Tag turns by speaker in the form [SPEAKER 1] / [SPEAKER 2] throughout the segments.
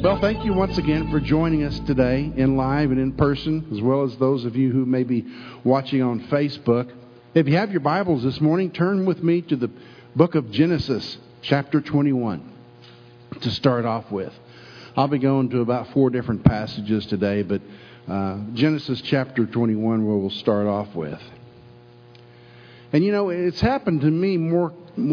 [SPEAKER 1] Well, thank you once again for joining us today in live and in person, as well as those of you who may be watching on Facebook. If you have your Bibles this morning, turn with me to the book of Genesis, chapter 21, to start off with. I'll be going to about 4 different passages today, but Genesis chapter 21 we'll start off with. And you know, it's happened to me more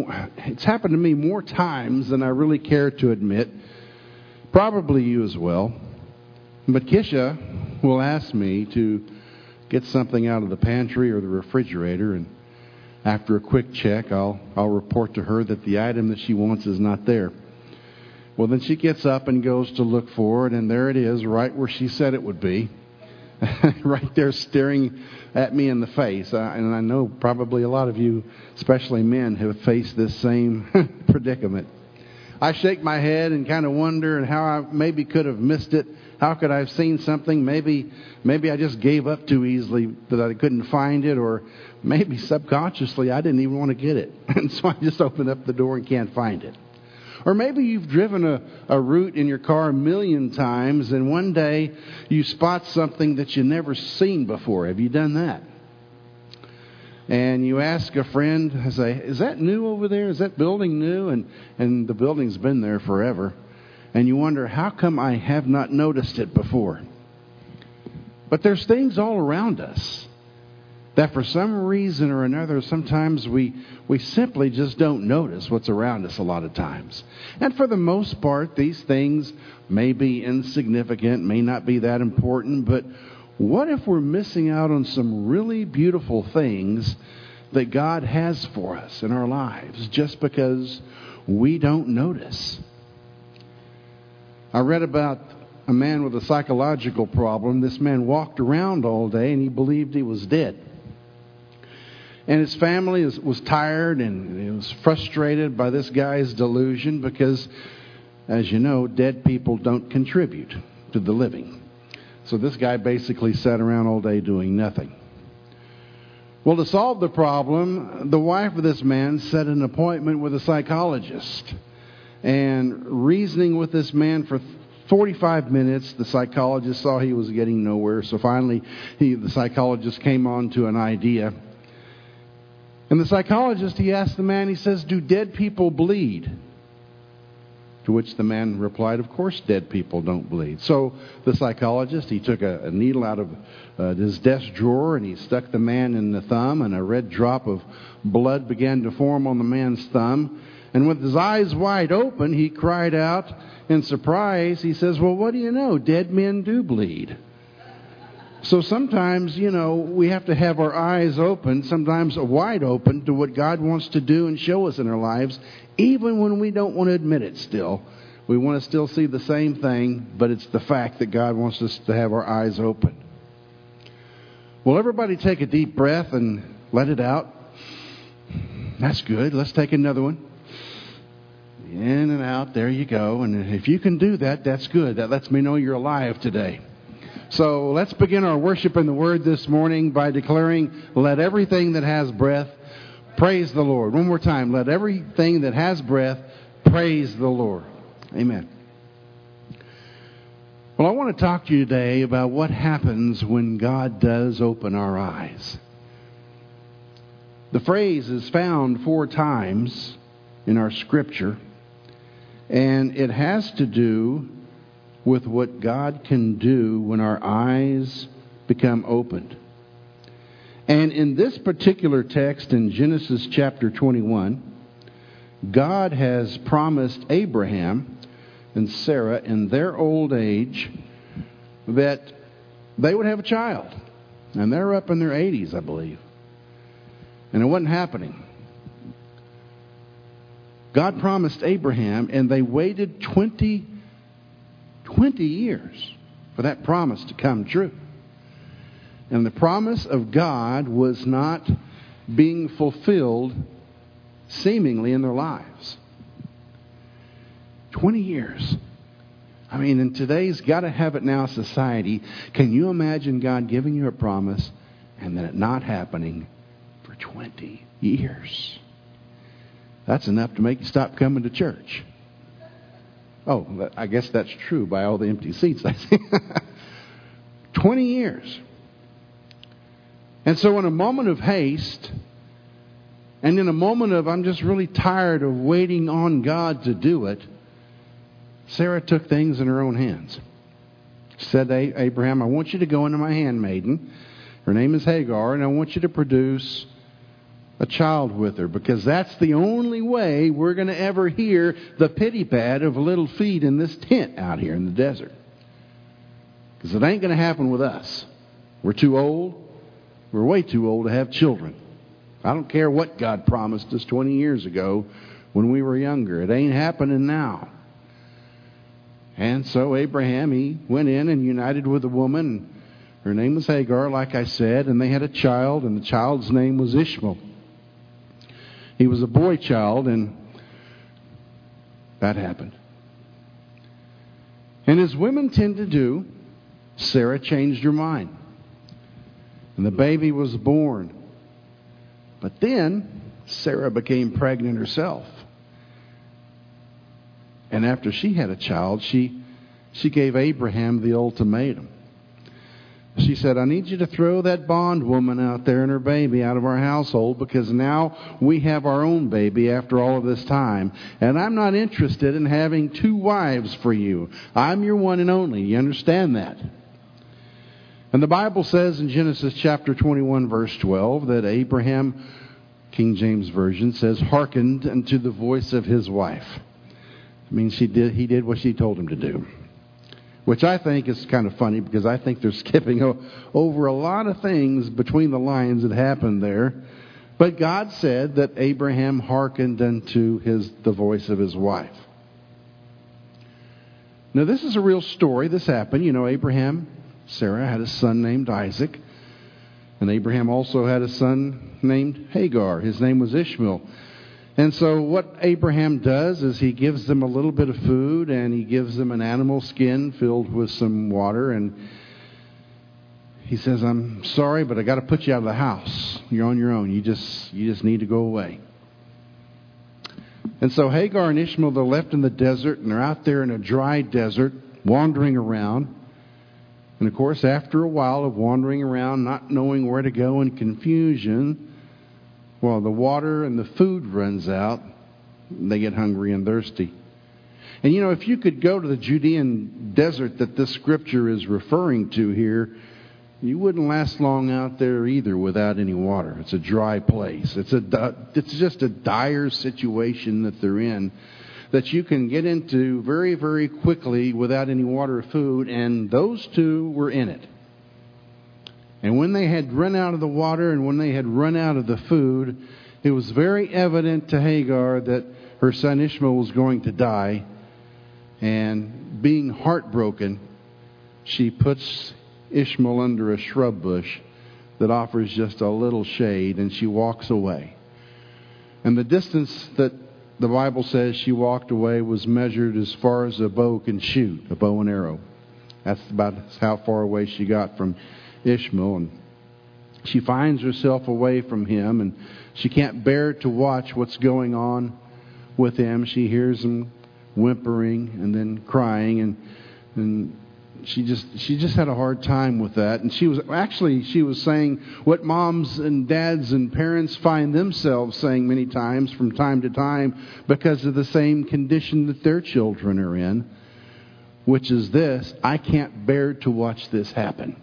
[SPEAKER 1] times than I really care to admit. Probably you as well. But Kisha will ask me to get something out of the pantry or the refrigerator, and after a quick check, I'll report to her that the item that she wants is not there. Well, then she gets up and goes to look for it, and there it is, right where she said it would be. Right there staring at me in the face. And I know probably a lot of you, especially men, have faced this same predicament. I shake my head and kind of wonder how I maybe could have missed it. How could I have seen something? Maybe I just gave up too easily that I couldn't find it, or maybe subconsciously I didn't even want to get it. And so I just opened up the door and can't find it. Or maybe you've driven a route in your car 1,000,000 times, and one day you spot something that you've never seen before. Have you done that? And you ask a friend, say, is that new over there? Is that building new? And the building's been there forever. And you wonder, how come I have not noticed it before? But there's things all around us that for some reason or another, sometimes we simply just don't notice what's around us a lot of times. And for the most part, these things may be insignificant, may not be that important, but what if we're missing out on some really beautiful things that God has for us in our lives just because we don't notice? I read about a man with a psychological problem. This man walked around all day and he believed he was dead. And his family was tired and he was frustrated by this guy's delusion because, as you know, dead people don't contribute to the living. So this guy basically sat around all day doing nothing. Well, to solve the problem, the wife of this man set an appointment with a psychologist. And reasoning with this man for 45 minutes, the psychologist saw he was getting nowhere. So finally, the psychologist came on to an idea. And the psychologist, he asked the man, he says, do dead people bleed? To which the man replied, of course dead people don't bleed. So the psychologist, he took a needle out of his desk drawer and he stuck the man in the thumb, and a red drop of blood began to form on the man's thumb. And with his eyes wide open, he cried out in surprise. He says, well, what do you know? Dead men do bleed. So sometimes, you know, we have to have our eyes open, sometimes wide open, to what God wants to do and show us in our lives, even when we don't want to admit it still. We want to still see the same thing, but it's the fact that God wants us to have our eyes open. Well, everybody take a deep breath and let it out. That's good. Let's take another one. In and out. There you go. And if you can do that, that's good. That lets me know you're alive today. So let's begin our worship in the Word this morning by declaring, let everything that has breath praise the Lord. One more time. Let everything that has breath praise the Lord. Amen. Well, I want to talk to you today about what happens when God does open our eyes. The phrase is found 4 times in our Scripture, and it has to do with what God can do when our eyes become opened. And in this particular text in Genesis chapter 21, God has promised Abraham and Sarah in their old age that they would have a child. And they're up in their 80s, I believe. And it wasn't happening. God promised Abraham, and they waited 20 years for that promise to come true. And the promise of God was not being fulfilled seemingly in their lives. 20 years. I mean, in today's gotta-have-it-now society, can you imagine God giving you a promise and then it not happening for 20 years? That's enough to make you stop coming to church. Oh, I guess that's true by all the empty seats I see. 20 years. And so in a moment of haste, and in a moment of I'm just really tired of waiting on God to do it, Sarah took things in her own hands. She said to Abraham, I want you to go into my handmaiden. Her name is Hagar, and I want you to produce a child with her, because that's the only way we're going to ever hear the pity pat of little feet in this tent out here in the desert. Because it ain't going to happen with us. We're too old. We're way too old to have children. I don't care what God promised us 20 years ago when we were younger. It ain't happening now. And so Abraham, he went in and united with a woman. Her name was Hagar, like I said, and they had a child, and the child's name was Ishmael. He was a boy child, and that happened. And as women tend to do, Sarah changed her mind. And the baby was born. But then Sarah became pregnant herself. And after she had a child, she gave Abraham the ultimatum. She said, I need you to throw that bondwoman out there and her baby out of our household, because now we have our own baby after all of this time. And I'm not interested in having two wives for you. I'm your one and only. You understand that? And the Bible says in Genesis chapter 21, verse 12, that Abraham, King James Version, says, hearkened unto the voice of his wife. It means he did what she told him to do. Which I think is kind of funny, because I think they're skipping over a lot of things between the lines that happened there. But God said that Abraham hearkened unto the voice of his wife. Now this is a real story. This happened. You know, Sarah had a son named Isaac. And Abraham also had a son named Hagar. His name was Ishmael. And so what Abraham does is he gives them a little bit of food, and he gives them an animal skin filled with some water, and he says, I'm sorry, but I got to put you out of the house. You're on your own. You just need to go away. And so Hagar and Ishmael, they're left in the desert, and they're out there in a dry desert, wandering around. And of course, after a while of wandering around, not knowing where to go in confusion, well, the water and the food runs out. They get hungry and thirsty. And you know, if you could go to the Judean desert that this scripture is referring to here, you wouldn't last long out there either without any water. It's a dry place. It's just a dire situation that they're in, that you can get into very, very quickly without any water or food. And those two were in it. And when they had run out of the water and when they had run out of the food, it was very evident to Hagar that her son Ishmael was going to die. And being heartbroken, she puts Ishmael under a shrub bush that offers just a little shade, and she walks away. And the distance that the Bible says she walked away was measured as far as a bow can shoot, a bow and arrow. That's about how far away she got from Ishmael. And she finds herself away from him, and she can't bear to watch what's going on with him. She hears him whimpering and then crying, and she just had a hard time with that. And she was saying what moms and dads and parents find themselves saying many times from time to time because of the same condition that their children are in, which is this: I can't bear to watch this happen.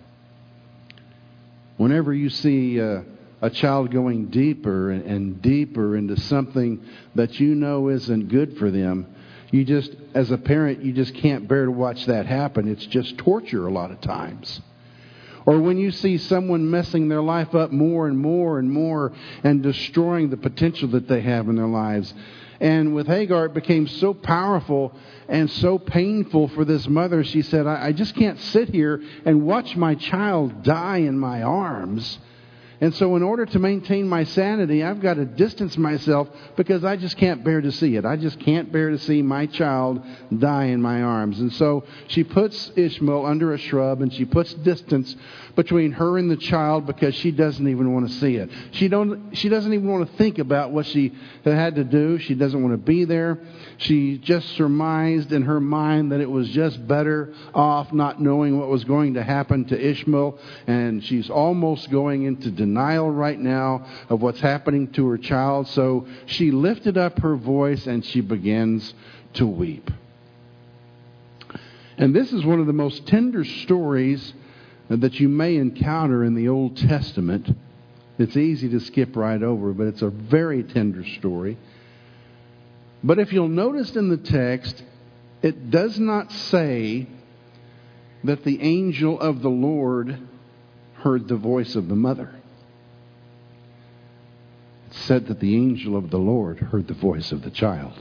[SPEAKER 1] Whenever you see a child going deeper and deeper into something that you know isn't good for them, you just, as a parent, you just can't bear to watch that happen. It's just torture a lot of times. Or when you see someone messing their life up more and more and more and destroying the potential that they have in their lives. And with Hagar, it became so powerful and so painful for this mother. She said, I just can't sit here and watch my child die in my arms And so in order to maintain my sanity, I've got to distance myself because I just can't bear to see it. I just can't bear to see my child die in my arms. And so she puts Ishmael under a shrub, and she puts distance between her and the child because she doesn't even want to see it. She doesn't even want to think about what she had to do. She doesn't want to be there. She just surmised in her mind that it was just better off not knowing what was going to happen to Ishmael. And she's almost going into denial right now of what's happening to her child. So she lifted up her voice and she begins to weep. And this is one of the most tender stories that you may encounter in the Old Testament. It's easy to skip right over, but it's a very tender story. But if you'll notice in the text, it does not say that the angel of the Lord heard the voice of the mother. It said that the angel of the Lord heard the voice of the child.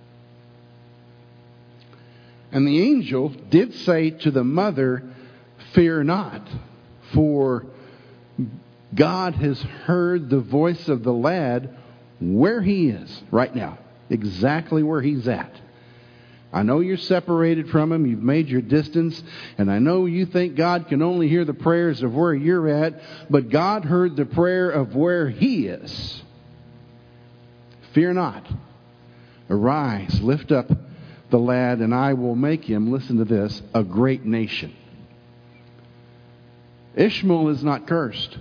[SPEAKER 1] And the angel did say to the mother, "Fear not, for God has heard the voice of the lad where he is right now, exactly where he's at. I know you're separated from him, you've made your distance, and I know you think God can only hear the prayers of where you're at, but God heard the prayer of where he is. Fear not. Arise, lift up the lad, and I will make him," listen to this, "a great nation." Ishmael is not cursed.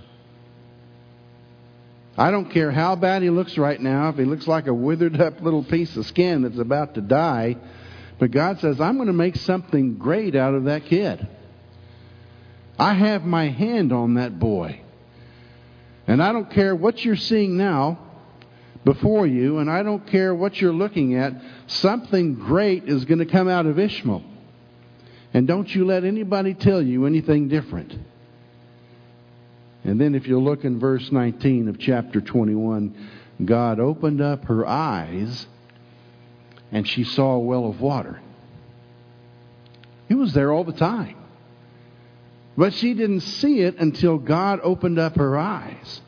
[SPEAKER 1] I don't care how bad he looks right now, if he looks like a withered up little piece of skin that's about to die. But God says, I'm going to make something great out of that kid. I have my hand on that boy. And I don't care what you're seeing now before you, and I don't care what you're looking at, something great is going to come out of Ishmael. And don't you let anybody tell you anything different. And then if you look in verse 19 of chapter 21, God opened up her eyes and she saw a well of water. It was there all the time. But she didn't see it until God opened up her eyes.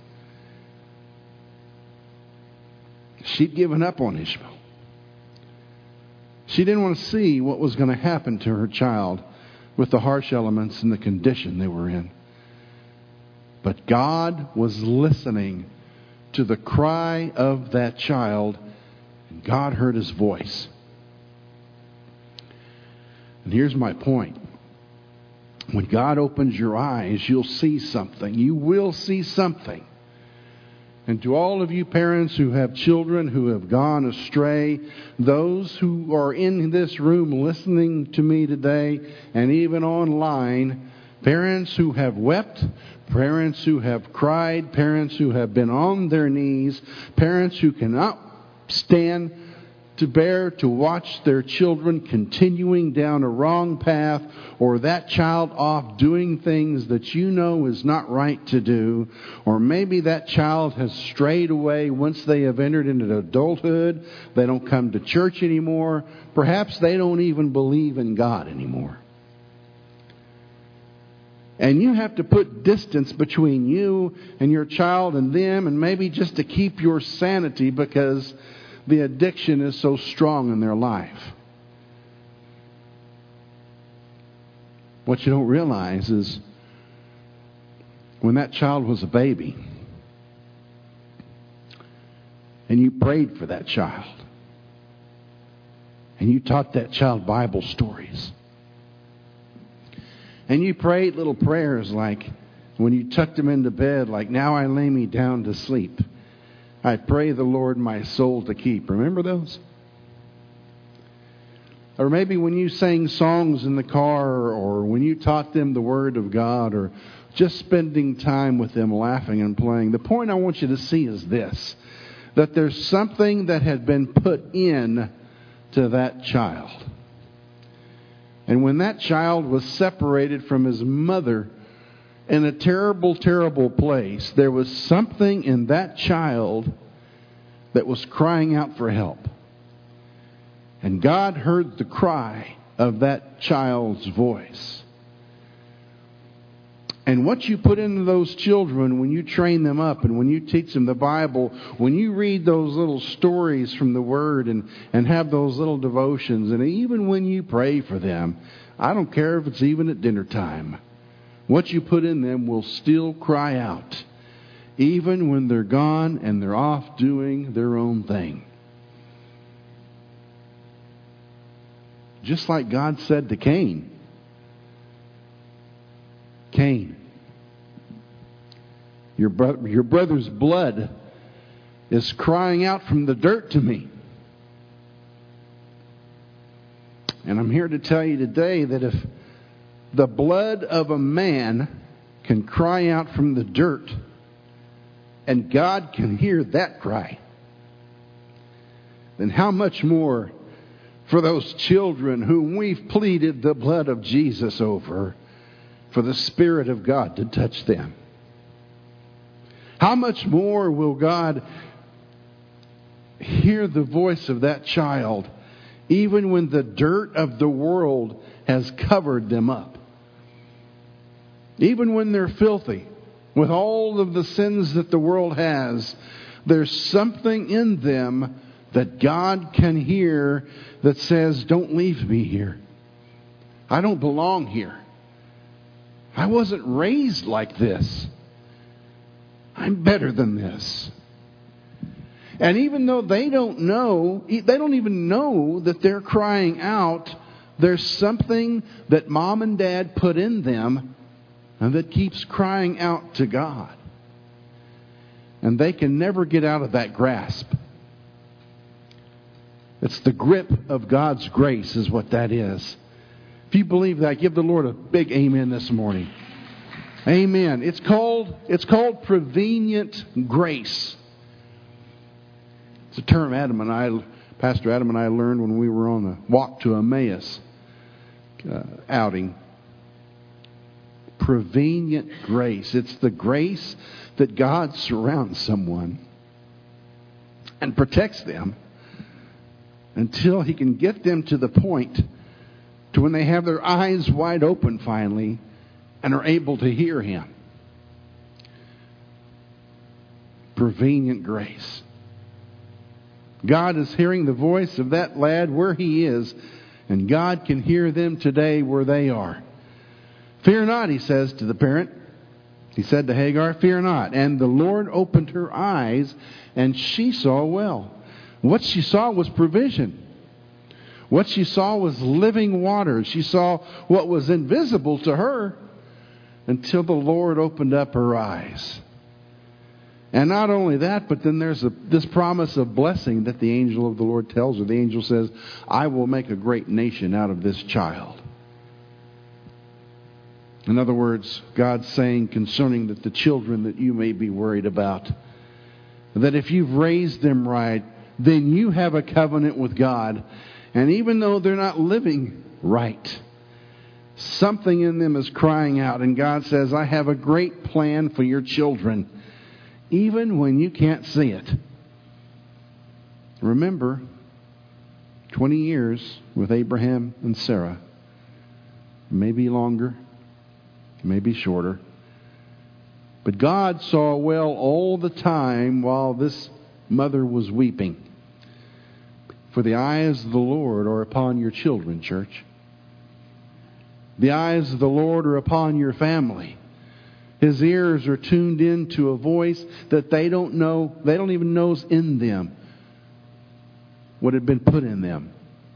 [SPEAKER 1] She'd given up on Ishmael. She didn't want to see what was going to happen to her child with the harsh elements and the condition they were in. But God was listening to the cry of that child, and God heard his voice. And here's my point. When God opens your eyes, you'll see something. You will see something. And to all of you parents who have children who have gone astray, those who are in this room listening to me today, and even online, parents who have wept, parents who have cried, parents who have been on their knees, parents who cannot stand to bear to watch their children continuing down a wrong path, or that child off doing things that you know is not right to do, or maybe that child has strayed away once they have entered into adulthood. They don't come to church anymore. Perhaps they don't even believe in God anymore. And you have to put distance between you and your child and them, and maybe just to keep your sanity because the addiction is so strong in their life. What you don't realize is when that child was a baby and you prayed for that child and you taught that child Bible stories and you prayed little prayers like when you tucked them into bed, like, "Now I lay me down to sleep. I pray the Lord my soul to keep." Remember those? Or maybe when you sang songs in the car, or when you taught them the Word of God, or just spending time with them laughing and playing. The point I want you to see is this, that there's something that had been put in to that child. And when that child was separated from his mother in a terrible, terrible place, there was something in that child that was crying out for help. And God heard the cry of that child's voice. And what you put into those children when you train them up and when you teach them the Bible, when you read those little stories from the Word and have those little devotions, and even when you pray for them, I don't care if it's even at dinner time, what you put in them will still cry out, even when they're gone and they're off doing their own thing. Just like God said to Cain, Cain, your brother's blood is crying out from the dirt to me. And I'm here to tell you today that if the blood of a man can cry out from the dirt, and God can hear that cry, then how much more for those children whom we've pleaded the blood of Jesus over, for the Spirit of God to touch them. How much more will God hear the voice of that child even when the dirt of the world has covered them up? Even when they're filthy, with all of the sins that the world has, there's something in them that God can hear that says, don't leave me here. I don't belong here. I wasn't raised like this. I'm better than this. And even though they don't even know that they're crying out, there's something that mom and dad put in them and that keeps crying out to God. And they can never get out of that grasp. It's the grip of God's grace is what that is. If you believe that, give the Lord a big amen this morning. Amen. It's called prevenient grace. It's a term Pastor Adam and I learned when we were on the walk to Emmaus outing. Prevenient grace. It's the grace that God surrounds someone and protects them until He can get them to the point to when they have their eyes wide open finally and are able to hear Him. Prevenient grace. God is hearing the voice of that lad where he is, and God can hear them today where they are. Fear not, He says to the parent. He said to Hagar, fear not. And the Lord opened her eyes, and she saw well. What she saw was provision. What she saw was living water. She saw what was invisible to her until the Lord opened up her eyes. And not only that, but then there's this promise of blessing that the angel of the Lord tells her. The angel says, I will make a great nation out of this child. In other words, God's saying concerning the children that you may be worried about, that if you've raised them right, then you have a covenant with God. And even though they're not living right, something in them is crying out. And God says, I have a great plan for your children, even when you can't see it. Remember, 20 years with Abraham and Sarah. Maybe longer, maybe shorter. But God saw well all the time while this mother was weeping. For the eyes of the Lord are upon your children, church. The eyes of the Lord are upon your family. His ears are tuned in to a voice that they don't even know is in them, what had been put in them.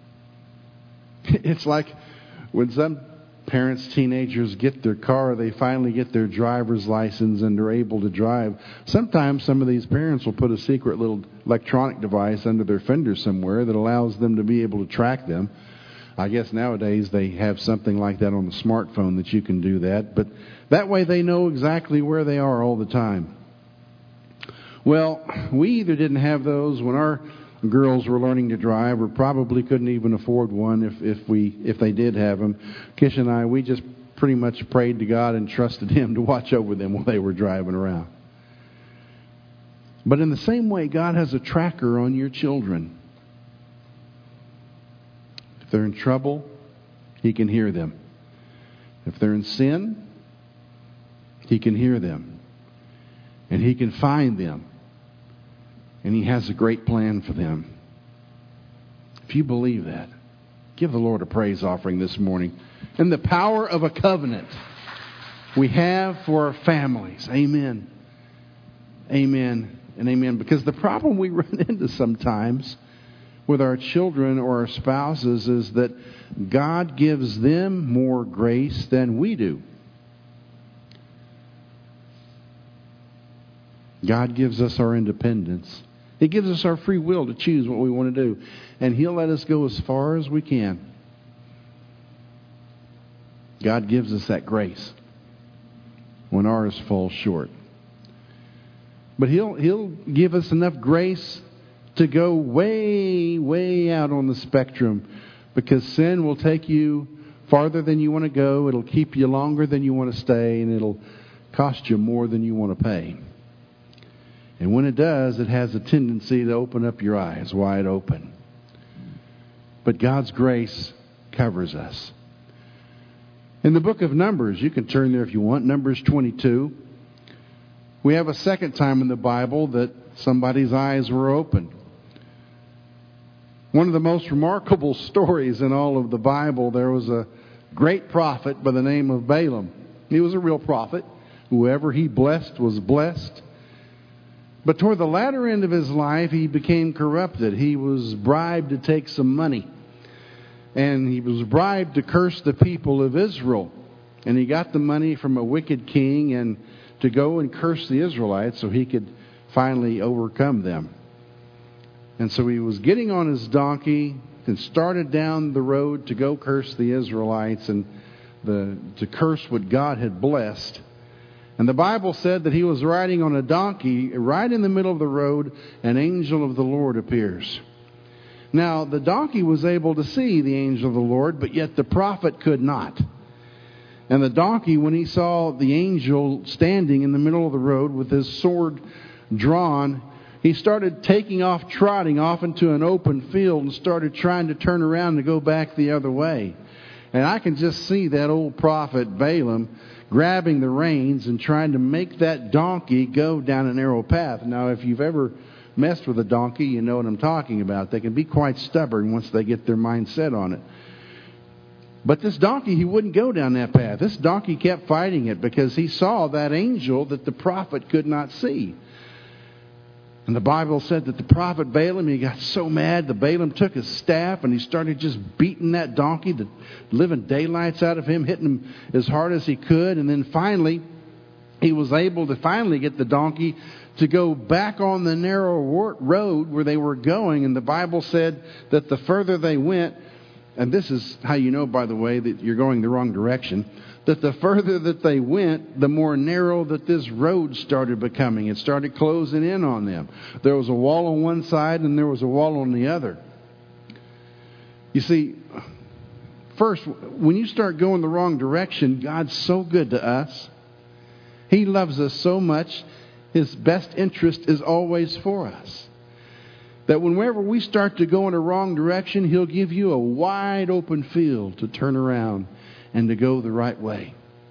[SPEAKER 1] It's like when some parents, teenagers get their car, they finally get their driver's license and they're able to drive. Sometimes some of these parents will put a secret little electronic device under their fender somewhere that allows them to be able to track them. I guess nowadays they have something like that on the smartphone that you can do that. But that way they know exactly where they are all the time. Well, we either didn't have those when our girls were learning to drive, or probably couldn't even afford one if they did have them. Kish and I, we just pretty much prayed to God and trusted Him to watch over them while they were driving around. But in the same way, God has a tracker on your children. If they're in trouble, He can hear them. If they're in sin, He can hear them. And He can find them. And He has a great plan for them. If you believe that, give the Lord a praise offering this morning. And the power of a covenant we have for our families. Amen. Amen and amen. Because the problem we run into sometimes with our children or our spouses is that God gives them more grace than we do. God gives us our independence. He gives us our free will to choose what we want to do. And He'll let us go as far as we can. God gives us that grace when ours falls short. But He'll give us enough grace to go way, way out on the spectrum, because sin will take you farther than you want to go. It'll keep you longer than you want to stay, and it'll cost you more than you want to pay. And when it does, it has a tendency to open up your eyes wide open. But God's grace covers us. In the book of Numbers, you can turn there if you want, Numbers 22. We have a second time in the Bible that somebody's eyes were opened. One of the most remarkable stories in all of the Bible, there was a great prophet by the name of Balaam. He was a real prophet. Whoever he blessed was blessed. But toward the latter end of his life, he became corrupted. He was bribed to take some money. And he was bribed to curse the people of Israel. And he got the money from a wicked king and to go and curse the Israelites so he could finally overcome them. And so he was getting on his donkey and started down the road to go curse the Israelites and to curse what God had blessed. And the Bible said that he was riding on a donkey. Right in the middle of the road, an angel of the Lord appears. Now, the donkey was able to see the angel of the Lord, but yet the prophet could not. And the donkey, when he saw the angel standing in the middle of the road with his sword drawn, he started taking off, trotting off into an open field and started trying to turn around to go back the other way. And I can just see that old prophet Balaam grabbing the reins and trying to make that donkey go down a narrow path. Now, if you've ever messed with a donkey, you know what I'm talking about. They can be quite stubborn once they get their mind set on it. But this donkey, he wouldn't go down that path. This donkey kept fighting it because he saw that angel that the prophet could not see. And the Bible said that the prophet Balaam, he got so mad that Balaam took his staff and he started just beating that donkey, the living daylights out of him, hitting him as hard as he could. And then finally, he was able to finally get the donkey to go back on the narrow road where they were going. And the Bible said that the further they went, and this is how you know, by the way, that you're going the wrong direction, that the further that they went, the more narrow that this road started becoming. It started closing in on them. There was a wall on one side and there was a wall on the other. You see, first, when you start going the wrong direction, God's so good to us. He loves us so much. His best interest is always for us. That whenever we start to go in a wrong direction, He'll give you a wide open field to turn around and to go the right way.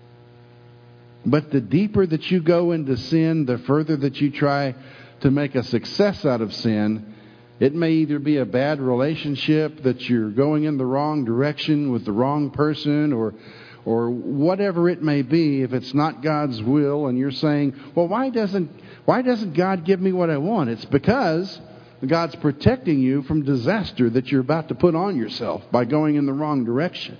[SPEAKER 1] But the deeper that you go into sin, the further that you try to make a success out of sin, it may either be a bad relationship, that you're going in the wrong direction with the wrong person, or whatever it may be. If it's not God's will and you're saying, well, why doesn't God give me what I want? It's because God's protecting you from disaster that you're about to put on yourself by going in the wrong direction.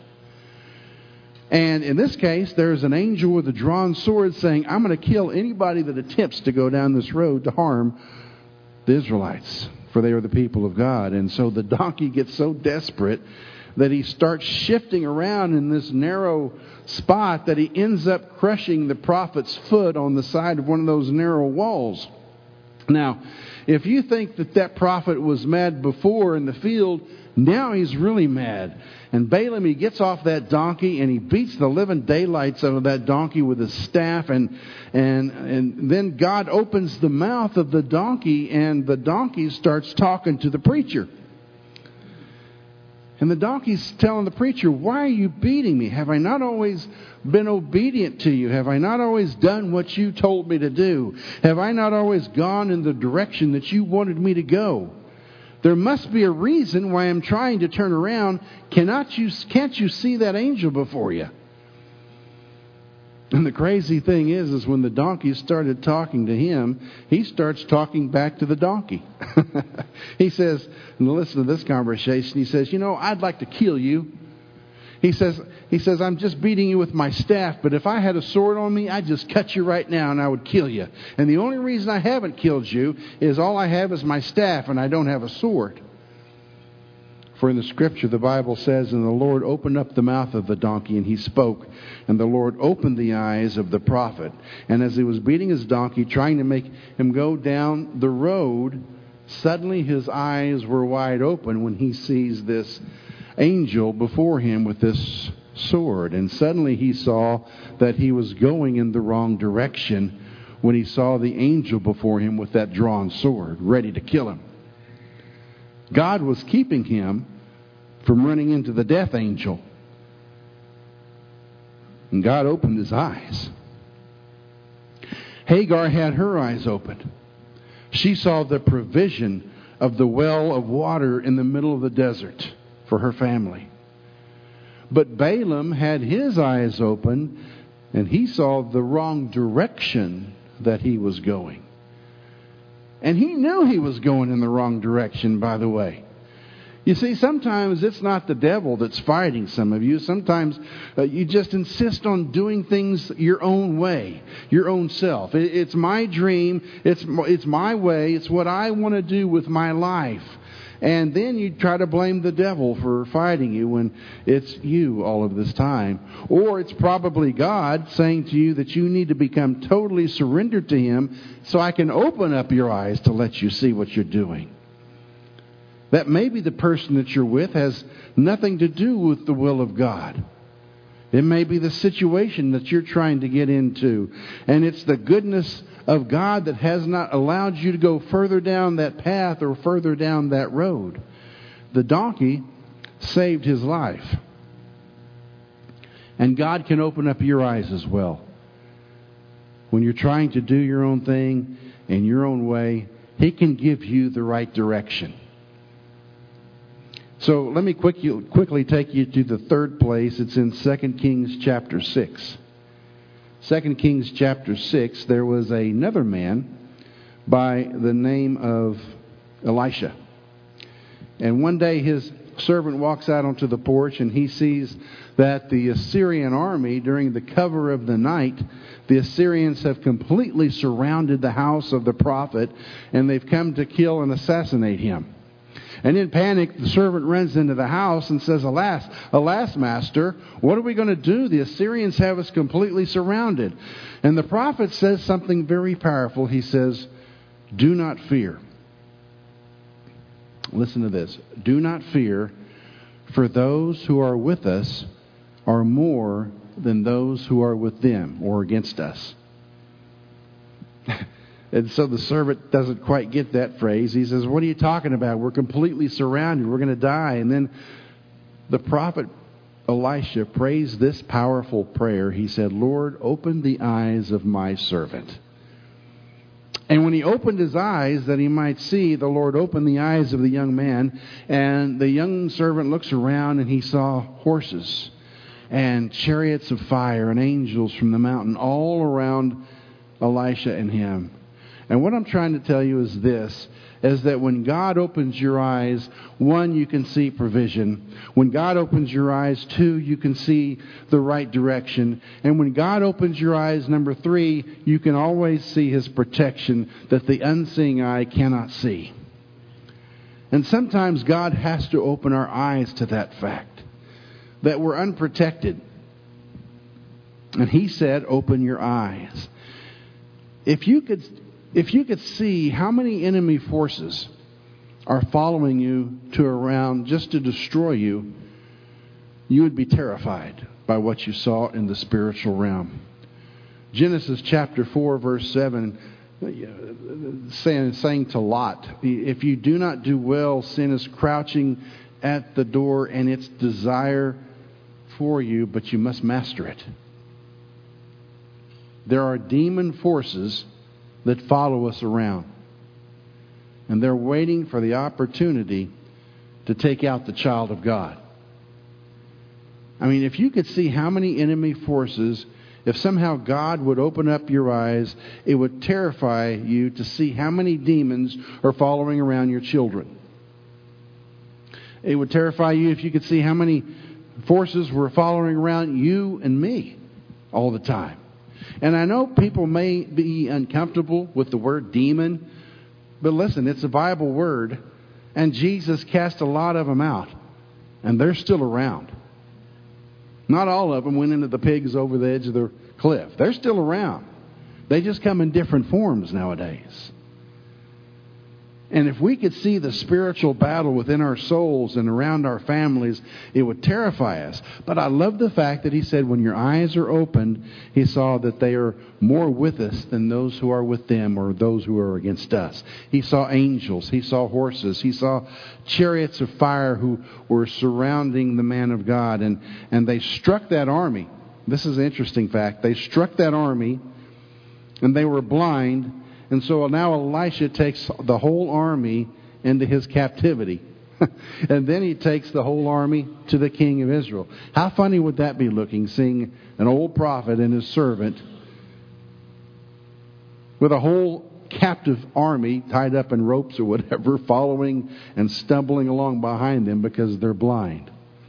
[SPEAKER 1] And in this case, there's an angel with a drawn sword saying, I'm going to kill anybody that attempts to go down this road to harm the Israelites, for they are the people of God. And so the donkey gets so desperate that he starts shifting around in this narrow spot that he ends up crushing the prophet's foot on the side of one of those narrow walls. Now, if you think that prophet was mad before in the field, now he's really mad. And Balaam, he gets off that donkey and he beats the living daylights out of that donkey with his staff. And then God opens the mouth of the donkey and the donkey starts talking to the preacher. And the donkey's telling the preacher, why are you beating me? Have I not always been obedient to you? Have I not always done what you told me to do? Have I not always gone in the direction that you wanted me to go? There must be a reason why I'm trying to turn around. Can't you see that angel before you? And the crazy thing is when the donkey started talking to him, he starts talking back to the donkey. He says, and listen to this conversation, he says, I'd like to kill you. He says, I'm just beating you with my staff, but if I had a sword on me, I'd just cut you right now and I would kill you. And the only reason I haven't killed you is all I have is my staff and I don't have a sword. For in the Scripture, the Bible says, and the Lord opened up the mouth of the donkey, and he spoke. And the Lord opened the eyes of the prophet. And as he was beating his donkey, trying to make him go down the road, suddenly his eyes were wide open when he sees this angel before him with this sword. And suddenly he saw that he was going in the wrong direction when he saw the angel before him with that drawn sword, ready to kill him. God was keeping him from running into the death angel. And God opened his eyes. Hagar had her eyes open. She saw the provision of the well of water in the middle of the desert for her family. But Balaam had his eyes open, and he saw the wrong direction that he was going. And he knew he was going in the wrong direction, by the way. You see, sometimes it's not the devil that's fighting some of you. Sometimes you just insist on doing things your own way, your own self. It's my dream. It's my way. It's what I want to do with my life. And then you try to blame the devil for fighting you when it's you all of this time. Or it's probably God saying to you that you need to become totally surrendered to Him so I can open up your eyes to let you see what you're doing. That maybe the person that you're with has nothing to do with the will of God. It may be the situation that you're trying to get into. And it's the goodness of God that has not allowed you to go further down that path or further down that road. The donkey saved his life. And God can open up your eyes as well. When you're trying to do your own thing in your own way, He can give you the right direction. So let me quickly take you to the third place. It's in 2 Kings chapter 6. 2 Kings chapter 6, there was another man by the name of Elisha. And one day his servant walks out onto the porch and he sees that the Assyrian army, during the cover of the night, the Assyrians have completely surrounded the house of the prophet and they've come to kill and assassinate him. And in panic, the servant runs into the house and says, Alas, master, what are we going to do? The Assyrians have us completely surrounded. And the prophet says something very powerful. He says, do not fear. Listen to this. Do not fear, for those who are with us are more than those who are with them or against us. And so the servant doesn't quite get that phrase. He says, what are you talking about? We're completely surrounded. We're going to die. And then the prophet Elisha prays this powerful prayer. He said, Lord, open the eyes of my servant. And when he opened his eyes that he might see, the Lord opened the eyes of the young man. And the young servant looks around and he saw horses and chariots of fire and angels from the mountain all around Elisha and him. And what I'm trying to tell you is this, is that when God opens your eyes, one, you can see provision. When God opens your eyes, two, you can see the right direction. And when God opens your eyes, number three, you can always see His protection that the unseeing eye cannot see. And sometimes God has to open our eyes to that fact, that we're unprotected. And He said, open your eyes. If you could see how many enemy forces are following you around just to destroy you, you would be terrified by what you saw in the spiritual realm. Genesis chapter 4, verse 7, saying to Lot, if you do not do well, sin is crouching at the door and its desire for you, but you must master it. There are demon forces that follow us around, and they're waiting for the opportunity to take out the child of God. I mean, if you could see how many enemy forces, if somehow God would open up your eyes, it would terrify you to see how many demons are following around your children. It would terrify you if you could see how many forces were following around you and me all the time. And I know people may be uncomfortable with the word demon, but listen, it's a Bible word, and Jesus cast a lot of them out, and they're still around. Not all of them went into the pigs over the edge of the cliff. They're still around. They just come in different forms nowadays. And if we could see the spiritual battle within our souls and around our families, it would terrify us. But I love the fact that he said when your eyes are opened, he saw that they are more with us than those who are with them or those who are against us. He saw angels. He saw horses. He saw chariots of fire who were surrounding the man of God. And they struck that army. This is an interesting fact. They struck that army and they were blind. And so now Elisha takes the whole army into his captivity. And then he takes the whole army to the king of Israel. How funny would that be looking, seeing an old prophet and his servant with a whole captive army tied up in ropes or whatever, following and stumbling along behind them because they're blind.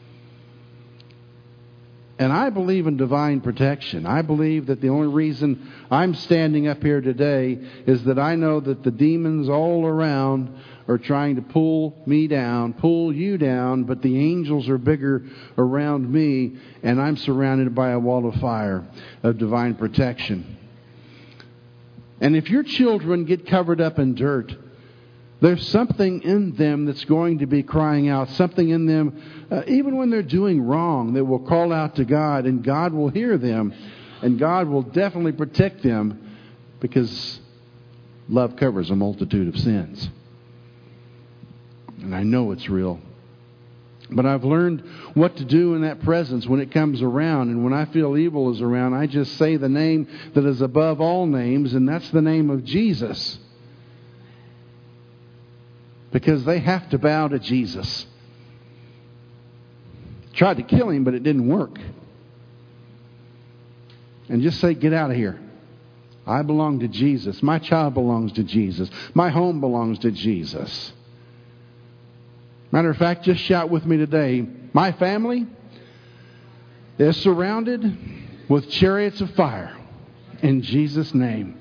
[SPEAKER 1] And I believe in divine protection. I believe that the only reason I'm standing up here today is that I know that the demons all around are trying to pull me down, pull you down, but the angels are bigger around me, and I'm surrounded by a wall of fire of divine protection. And if your children get covered up in dirt, there's something in them that's going to be crying out, something in them, even when they're doing wrong, that will call out to God, and God will hear them, and God will definitely protect them, because love covers a multitude of sins. And I know it's real. But I've learned what to do in that presence when it comes around, and when I feel evil is around, I just say the name that is above all names, and that's the name of Jesus. Because they have to bow to Jesus. Tried to kill him, but it didn't work. And just say, get out of here. I belong to Jesus. My child belongs to Jesus. My home belongs to Jesus. Matter of fact, just shout with me today. My family is surrounded with chariots of fire. In Jesus' name.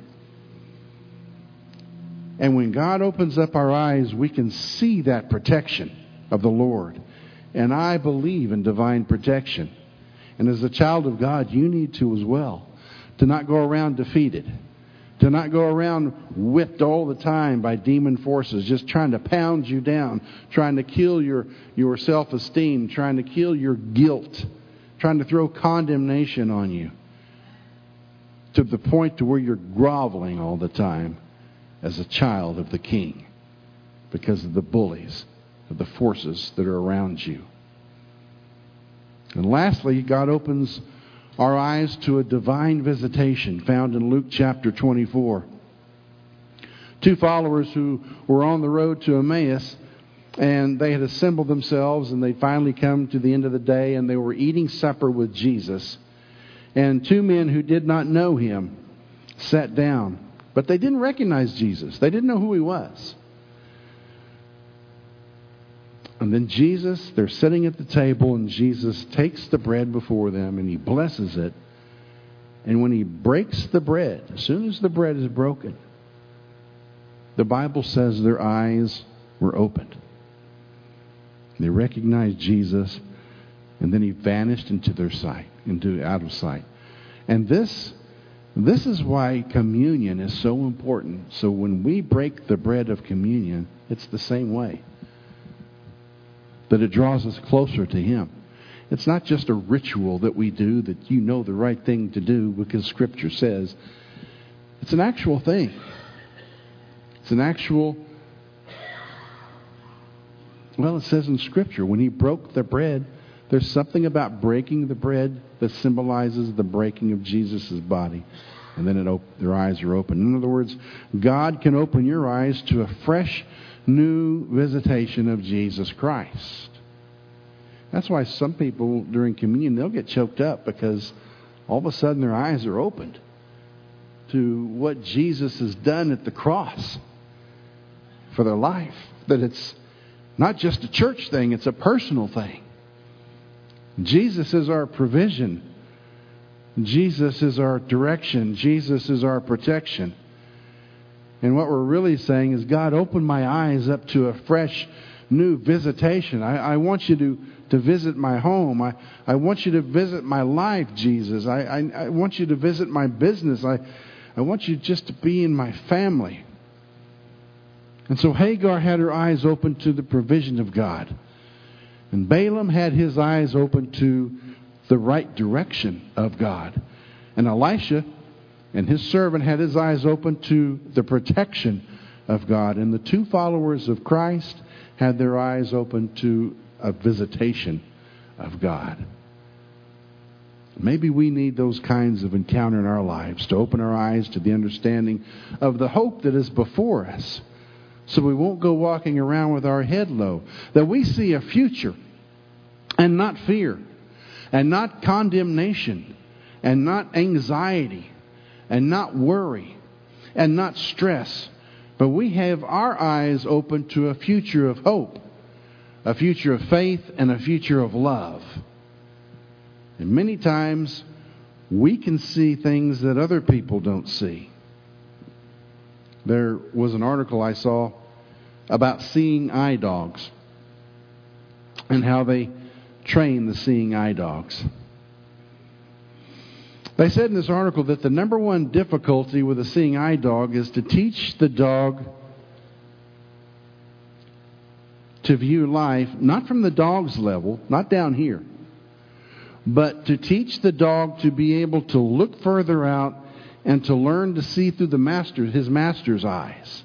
[SPEAKER 1] And when God opens up our eyes, we can see that protection of the Lord. And I believe in divine protection. And as a child of God, you need to as well. To not go around defeated. To not go around whipped all the time by demon forces, just trying to pound you down, trying to kill your self-esteem, trying to kill your guilt, trying to throw condemnation on you. To the point to where you're groveling all the time as a child of the King because of the bullies, of the forces that are around you. And lastly, God opens our eyes to a divine visitation found in Luke chapter 24. Two followers who were on the road to Emmaus, and they had assembled themselves, and they finally come to the end of the day, and they were eating supper with Jesus. And two men who did not know him sat down. But they didn't recognize Jesus. They didn't know who he was. And then Jesus, they're sitting at the table, and Jesus takes the bread before them, and he blesses it. And when he breaks the bread, as soon as the bread is broken, the Bible says their eyes were opened. They recognized Jesus, and then he vanished into their sight, out of sight. And this is why communion is so important. So when we break the bread of communion, it's the same way. That it draws us closer to him. It's not just a ritual that we do that you know the right thing to do because Scripture says. It's an actual thing. It's an actual Well, it says in Scripture, when he broke the bread, there's something about breaking the bread that symbolizes the breaking of Jesus' body. And then their eyes are open. In other words, God can open your eyes to a fresh, new visitation of Jesus Christ. That's why some people during communion, they'll get choked up because all of a sudden their eyes are opened to what Jesus has done at the cross for their life. That it's not just a church thing, it's a personal thing. Jesus is our provision. Jesus is our direction. Jesus is our protection. And what we're really saying is, God, open my eyes up to a fresh, new visitation. I want you to visit my home. I want you to visit my life, Jesus. I want you to visit my business. I want you just to be in my family. And so Hagar had her eyes open to the provision of God. And Balaam had his eyes open to the right direction of God. And Elisha and his servant had his eyes open to the protection of God. And the two followers of Christ had their eyes open to a visitation of God. Maybe we need those kinds of encounter in our lives to open our eyes to the understanding of the hope that is before us, so we won't go walking around with our head low. That we see a future and not fear, and not condemnation, and not anxiety, and not worry, and not stress. But we have our eyes open to a future of hope, a future of faith, and a future of love. And many times we can see things that other people don't see. There was an article I saw about seeing eye dogs and how they train the seeing eye dogs. They said in this article that the number one difficulty with a seeing eye dog is to teach the dog to view life, not from the dog's level, not down here, but to teach the dog to be able to look further out and to learn to see through his master's eyes.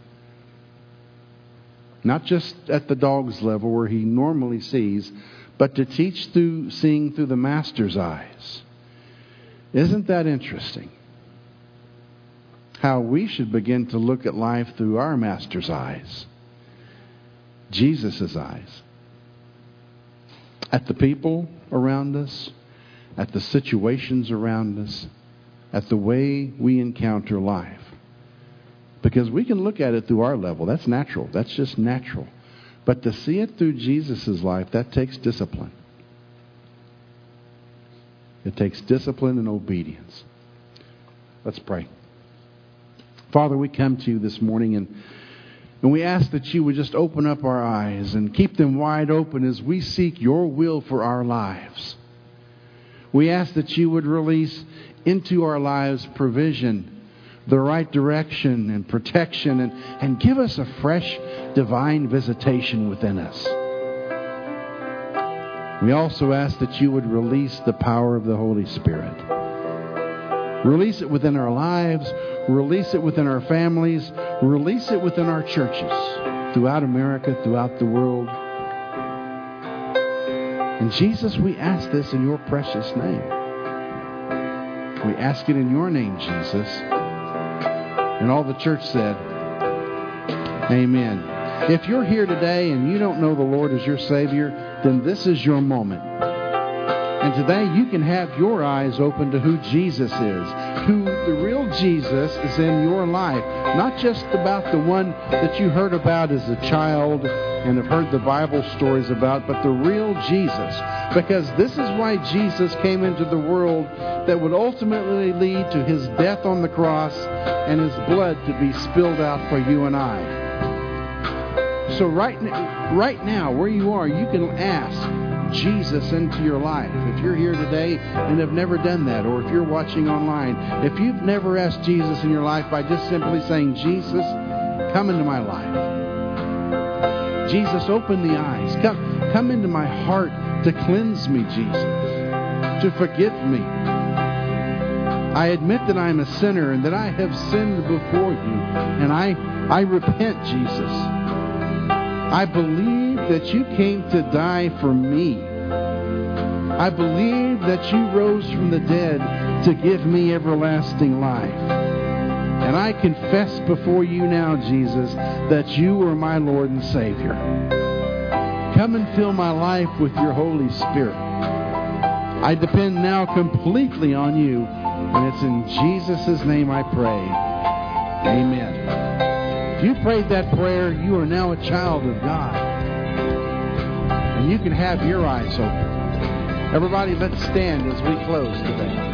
[SPEAKER 1] Not just at the dog's level where he normally sees, but to teach seeing through the master's eyes. Isn't that interesting? How we should begin to look at life through our master's eyes. Jesus' eyes. At the people around us, at the situations around us, at the way we encounter life. Because we can look at it through our level. That's natural. That's just natural. But to see it through Jesus' life, that takes discipline. It takes discipline and obedience. Let's pray. Father, we come to you this morning and we ask that you would just open up our eyes and keep them wide open as we seek your will for our lives. We ask that you would release into our lives provision, the right direction and protection, and give us a fresh divine visitation within us. We also ask that you would release the power of the Holy Spirit. Release it within our lives, release it within our families, release it within our churches throughout America, throughout the world. And Jesus, we ask this in your precious name. We ask it in your name, Jesus. And all the church said, amen. If you're here today and you don't know the Lord as your Savior, then this is your moment. And today you can have your eyes open to who Jesus is, who the real Jesus is in your life. Not just about the one that you heard about as a child and have heard the Bible stories about, but the real Jesus. Because this is why Jesus came into the world, that would ultimately lead to his death on the cross and his blood to be spilled out for you and I. So right now, where you are, you can ask Jesus into your life. If you're here today and have never done that, or if you're watching online, if you've never asked Jesus in your life by just simply saying, Jesus, come into my life. Jesus, open the eyes. Come into my heart to cleanse me, Jesus, to forgive me. I admit that I'm a sinner and that I have sinned before you, and I repent, Jesus. I believe that you came to die for me. I believe that you rose from the dead to give me everlasting life. And I confess before you now, Jesus, that you are my Lord and Savior. Come and fill my life with your Holy Spirit. I depend now completely on you, and it's in Jesus' name I pray. Amen. If you prayed that prayer, you are now a child of God. And you can have your eyes open. Everybody, let's stand as we close today.